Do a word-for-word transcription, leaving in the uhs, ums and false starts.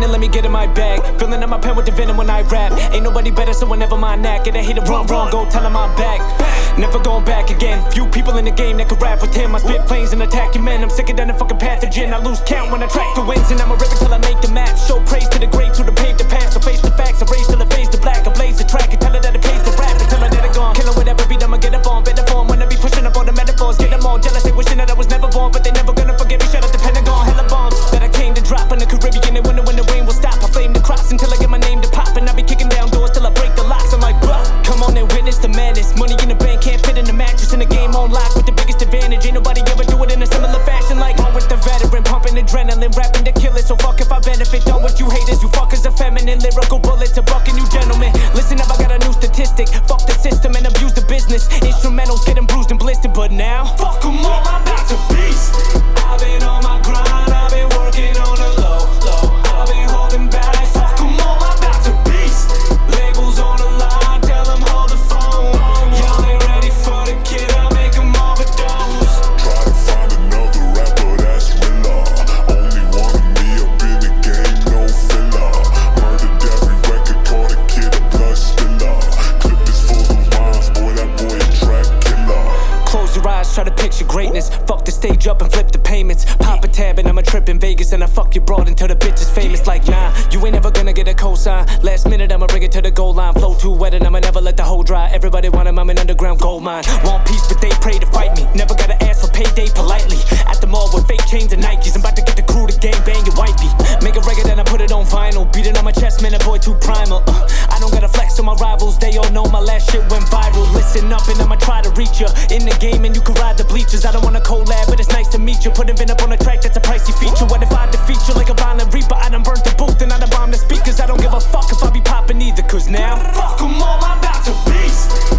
and let me get in my bag. Filling up my pen with the venom when I rap. Ain't nobody better, so whenever my knack. And I hate it wrong, wrong, go tell him I'm back. Never going back again. Few people in the game that could rap with him. I spit planes and attack your men. I'm sicker than a fucking pathogen. I lose count when I track the wins, and I'ma rip it till I make the match. Show praise to the greats who done paved the path. So face the facts, erase till it fades to black. I blaze the track and tell her that it pays to rap until I let it gone. Killing whatever beat I'ma get up on. Better form when I be pushing up all the metaphors. Get them all jealous, they wishing that I was never born, but they never gonna forget me. Shout out the Pentagon, hella bombs that I came to drop in the Caribbean. They wonder when the rain will stop. I flame the crops until I get my name to pop, and I be kicking down doors till I break the locks. I'm like, bruh, come on and witness the madness. Money in the bank can't fit in the mattress, in the game on lock with the biggest advantage. Ain't nobody ever do it in a similar fashion. Like on with the veteran, pumping adrenaline, rapping to kill it. So fuck if I benefit. Done what you haters, you fuckers are feminine. Lyrical bullets are bucking you gentlemen. Listen up, I got a new statistic. Fuck the system and abuse the business. Instrumentals getting bruised and blistered, but now fuck 'em all, I'm back to beast. I've been on my grind, I've been working on the low, low. I've been holding back. Fuck 'em all, I'm back to beast. Labels on the line, tell them hold the phone. Y'all ain't ready for the kid, I'll make 'em overdose. Try to find another rapper that's realer. Only one of me up in the game, no filler. Murdered every record, caught a kid a blood spiller. Clip is full of rhymes, boy, that boy a track killer. Close your eyes, try to picture greatness. Fuck the stage up and flip the payments. Pop a tab and I'm a trip in Vegas, and I fuck your broad until the bitch is famous. Like nah, you ain't never gonna get a cosign. Last minute I'ma bring it to the goal line. Flow too wet and I'ma never let the hole dry. Everybody want him, I'm an underground gold mine. Want peace but they pray to fight me. Never gotta ask for payday politely. At the mall with fake chains and Nikes. I'm about to get the crew to gang bang your wifey. Make a record and I put it on vinyl. Beat it on my chest, man, that boy too primal. uh, I don't gotta flex on my rivals, they all know my last shit went viral. Listen up and I'ma try to reach ya. In the game and you can ride the bleachers. I don't wanna collab but it's nice to meet you. Putting Vin up on a track, that's a pricey feature. What if I defeat you like a violent reaper? I done burnt the booth and I done bombed the speakers. I don't give a fuck if I be popping either, cause now fuck 'em all, I'm back to beast.